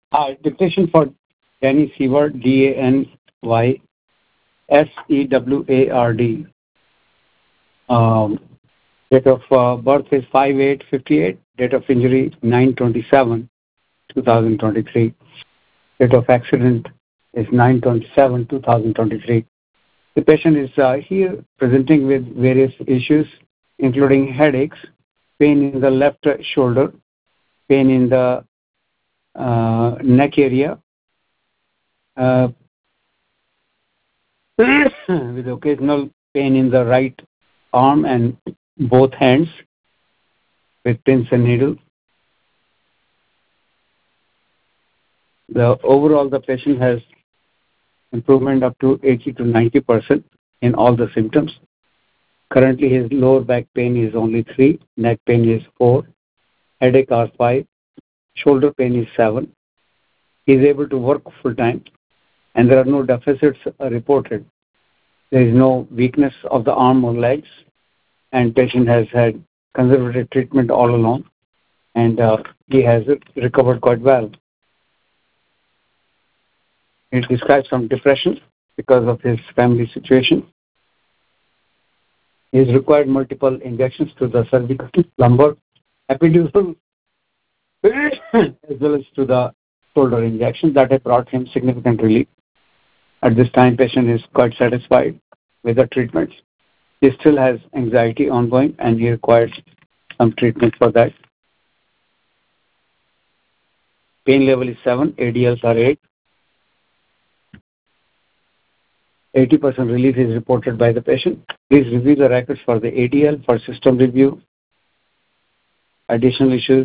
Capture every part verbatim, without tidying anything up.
Uh, dictation for Danny Seward, D A N Y S E W A R D. Um, date of uh, birth is five eight fifty-eight. Date of injury nine twenty-seven twenty twenty-three. Date of accident is nine twenty-seven twenty twenty-three. The patient is uh, here presenting with various issues, including headaches, pain in the left shoulder, pain in the uh, neck area, uh, with occasional pain in the right arm and both hands with pins and needles. The overall, the patient has improvement up to eighty to ninety percent in all the symptoms. Currently, his lower back pain is only three, neck pain is four, headache are five, shoulder pain is seven. He is able to work full time, and there are no deficits reported. There is no weakness of the arm or legs, and patient has had conservative treatment all along, and uh, he has recovered quite well. He describes some depression because of his family situation. He has required multiple injections to the cervical, lumbar, epidural, as well as to the shoulder injection that have brought him significant relief. At this time, patient is quite satisfied with the treatments. He still has anxiety ongoing, and he requires some treatment for that. Pain level is seven, A D Ls are eight. eighty percent relief is reported by the patient. Please review the records for the A D L for system review. Additional issues.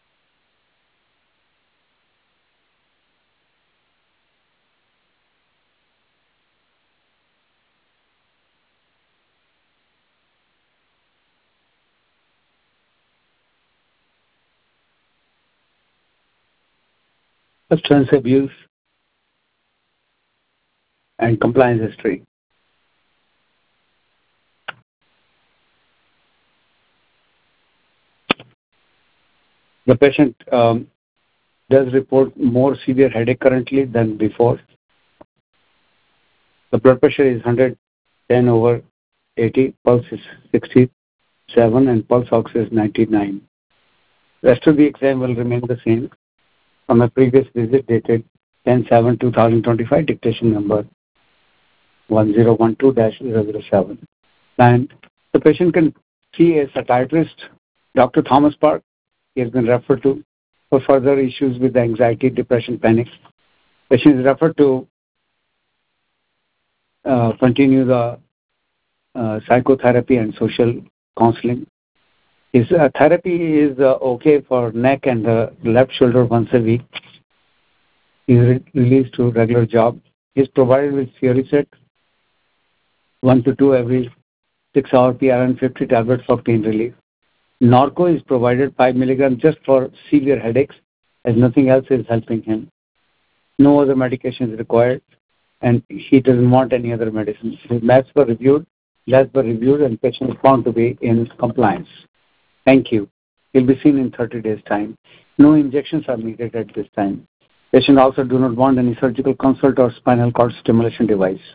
Substance abuse and compliance history. The patient um, does report more severe headache currently than before. The blood pressure is one hundred ten over eighty, pulse is sixty-seven, and pulse ox is ninety-nine. Rest of the exam will remain the same from a previous visit dated ten seven twenty twenty-five, dictation number one zero one two dash zero zero seven. And the patient can see a psychiatrist, Doctor Thomas Park. He has been referred to for further issues with anxiety, depression, panic. Patient is referred to uh, continue the uh, psychotherapy and social counseling. His uh, therapy is uh, okay for neck and the left shoulder once a week. He is re- released to regular job. He is provided with Fioricet, one to two every six hour P R N fifty tablets for pain relief. Norco is provided five milligrams just for severe headaches, as nothing else is helping him. No other medication is required, and he doesn't want any other medicine. His labs were reviewed, labs were reviewed, and patient is found to be in compliance. Thank you. He'll be seen in thirty days' time. No injections are needed at this time. Patient also do not want any surgical consult or spinal cord stimulation device.